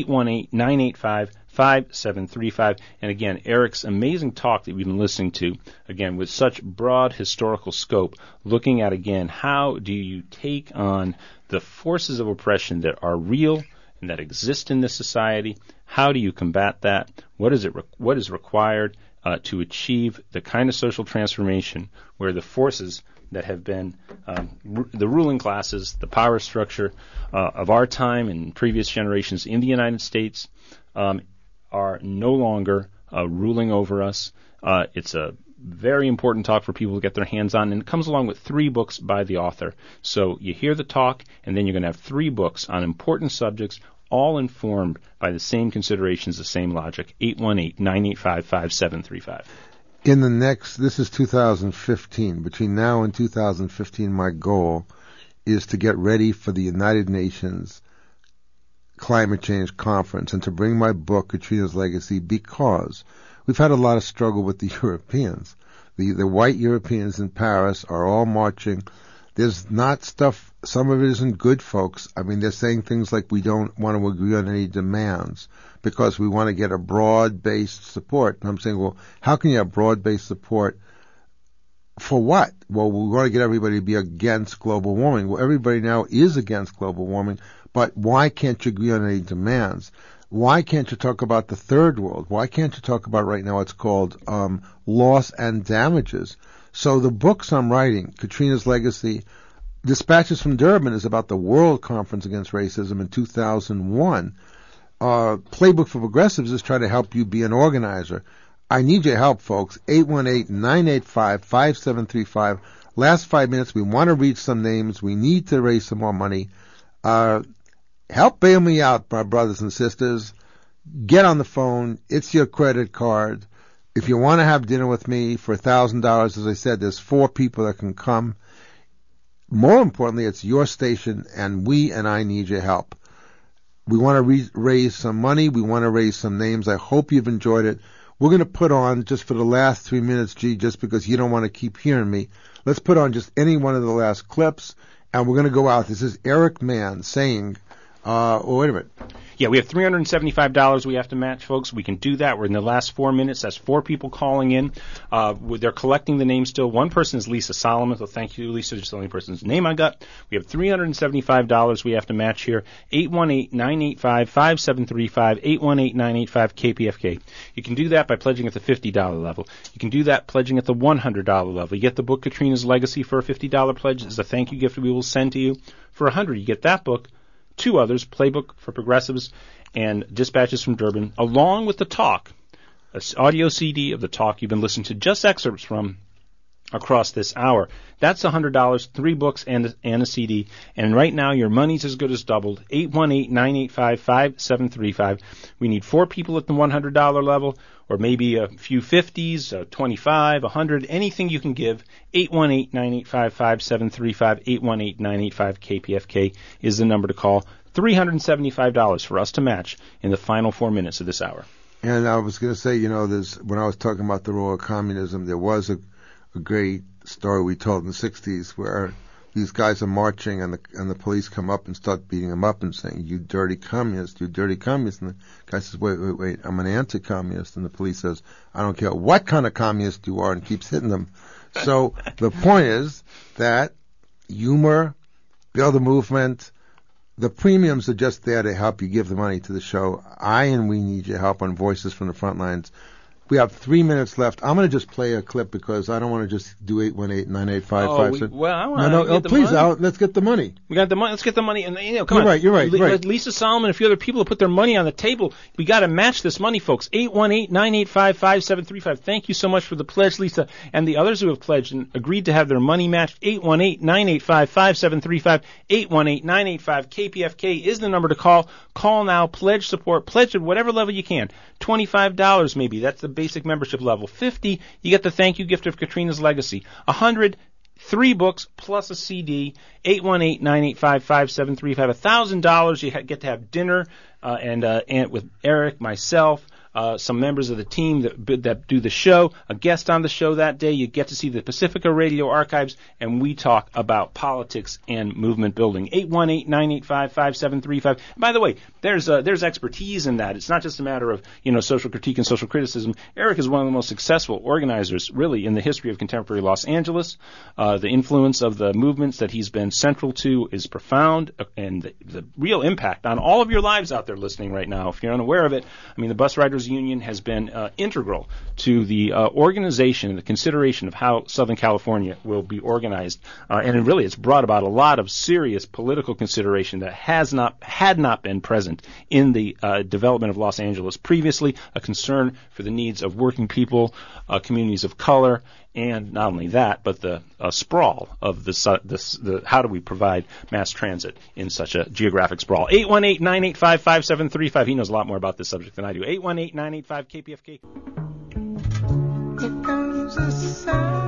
818-985-5735. And again, Eric's amazing talk that we've been listening to, again, with such broad historical scope, looking at, again, how do you take on the forces of oppression that are real and that exist in this society? How do you combat that? What is required to achieve the kind of social transformation where the forces that have been the ruling classes, the power structure of our time and previous generations in the United States are no longer ruling over us. It's a very important talk for people to get their hands on, and it comes along with 3 books by the author. So you hear the talk, and then you're going to have 3 books on important subjects, all informed by the same considerations, the same logic. 818-985-5735. This is 2015. Between now and 2015, my goal is to get ready for the United Nations Climate Change Conference and to bring my book, Katrina's Legacy, because we've had a lot of struggle with the Europeans. The white Europeans in Paris are all marching. There's not stuff, some of it isn't good, folks. I mean, they're saying things like we don't want to agree on any demands because we want to get a broad-based support. And I'm saying, well, how can you have broad-based support for what? Well, we want to get everybody to be against global warming. Well, everybody now is against global warming, but why can't you agree on any demands? Why can't you talk about the third world? Why can't you talk about right now what's called loss and damages? So the books I'm writing, Katrina's Legacy, Dispatches from Durban, is about the World Conference Against Racism in 2001. Playbook for Progressives is trying to help you be an organizer. I need your help, folks. 818-985-5735. Last 5 minutes, we want to read some names. We need to raise some more money. Help bail me out, my brothers and sisters. Get on the phone. It's your credit card. If you want to have dinner with me for $1,000, as I said, there's 4 people that can come. More importantly, it's your station, and I need your help. We want to raise some money. We want to raise some names. I hope you've enjoyed it. We're going to put on, just for the last 3 minutes, G, just because you don't want to keep hearing me, let's put on just any one of the last clips, and we're going to go out. This is Eric Mann saying, wait a minute. Yeah, we have $375 we have to match, folks. We can do that. We're in the last 4 minutes. That's 4 people calling in. They're collecting the names still. One person is Lisa Solomon, so thank you, Lisa. Just the only person's name I got. We have $375 we have to match here. 818-985-5735, 818-985-KPFK. You can do that by pledging at the $50 level. You can do that pledging at the $100 level. You get the book Katrina's Legacy for a $50 pledge. It's a thank you gift we will send to you. For $100, you get that book, 2 others, Playbook for Progressives and Dispatches from Durban, along with the talk, an audio CD of the talk you've been listening to, just excerpts from across this hour. That's $100, 3 books and a CD. And right now, your money's as good as doubled. 818-985-5735. We need 4 people at the $100 level, or maybe a few 50s, 25, 100, anything you can give. 818-985-5735, 818-985-KPFK is the number to call. $375 for us to match in the final 4 minutes of this hour. And I was going to say, when I was talking about the role of communism, there was a great story we told in the 60s where these guys are marching and the police come up and start beating them up and saying, you dirty communist, you dirty communist. And the guy says, wait, I'm an anti-communist. And the police says, I don't care what kind of communist you are, and keeps hitting them. So the point is that humor, build a movement. The premiums are just there to help you give the money to the show. We need your help on Voices from the Front Lines. We have 3 minutes left. I'm going to just play a clip because I don't want to just do 818-985-57. Well, I want to please, let's get the money. We got the money. Let's get the money. And come on. You're right. Lisa Solomon, a few other people have put their money on the table. We got to match this money, folks. 818-985-5735. Thank you so much for the pledge, Lisa, and the others who have pledged and agreed to have their money matched. 818-985-5735. 818-985-KPFK is the number to call. Call now. Pledge support. Pledge at whatever level you can. $25 maybe. That's the basic membership level. $50, you get the thank you gift of Katrina's legacy. $100, 3 books plus a CD. 818-985-5735. $1,000, you get to have dinner and with Eric, myself, some members of the team that do the show, a guest on the show that day. You get to see the Pacifica Radio archives, and we talk about politics and movement building. 818-985-5735. By the way, there's expertise in that. It's not just a matter of social critique and social criticism. Eric is one of the most successful organizers, really, in the history of contemporary Los Angeles. The influence of the movements that he's been central to is profound, and the real impact on all of your lives out there listening right now. If you're unaware of it, the Bus Riders Union has been integral to the organization and the consideration of how Southern California will be organized, and it's brought about a lot of serious political consideration that had not been present in the development of Los Angeles previously. A concern for the needs of working people, communities of color, and not only that, but the sprawl of the how do we provide mass transit in such a geographic sprawl. 818-985-5735. He knows a lot more about this subject than I do. 818-985-KPFK. Here comes the sun.